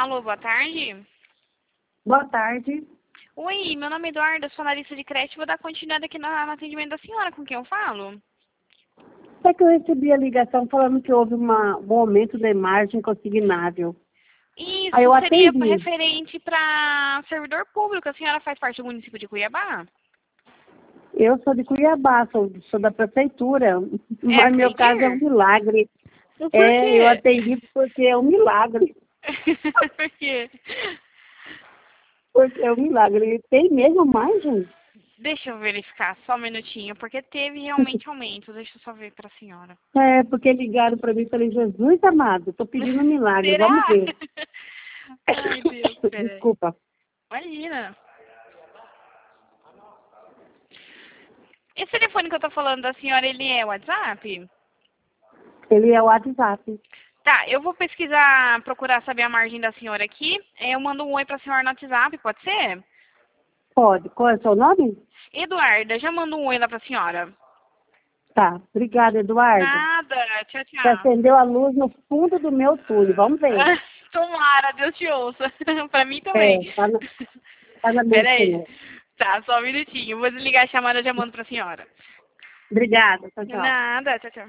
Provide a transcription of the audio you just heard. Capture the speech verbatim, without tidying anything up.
Alô, boa tarde. Boa tarde. Oi, meu nome é Eduardo, sou analista de crédito. Vou dar continuidade aqui no, no atendimento da senhora. Com quem eu falo? É que eu recebi a ligação falando que houve uma, um aumento da margem consignável. Aí eu Isso seria atendi. referente para servidor público. A senhora faz parte do município de Cuiabá? Eu sou de Cuiabá, sou, sou da prefeitura, É a mas meu caso é um Credir? milagre. Por É, eu quê? atendi porque é um milagre. Por quê? Porque é um milagre. Tem mesmo margem? Deixa eu verificar só um minutinho, porque teve realmente aumento. Deixa eu só ver para a senhora. É, porque ligaram para mim e falei, Jesus amado, estou pedindo um milagre, Será? vamos ver. Ai, Deus, peraí. Desculpa. Imagina. Esse telefone que eu tô falando da senhora, ele é WhatsApp? Ele é o WhatsApp. Tá, eu vou pesquisar, procurar saber a margem da senhora aqui. Eu mando um oi pra senhora no WhatsApp, pode ser? Pode. Qual é o seu nome? Eduarda, já mando um oi lá pra senhora. Tá. Obrigada, Eduardo. Nada, tchau, Você tchau. acendeu a luz no fundo do meu túnel. Vamos ver. Tomara, Deus te ouça. Pra mim É, também. tá na, tá na Pera mente aí. também. Tá, só um minutinho. Vou desligar a chamada e já mando pra senhora. Obrigada. Tchau, tchau. Nada, tchau, tchau.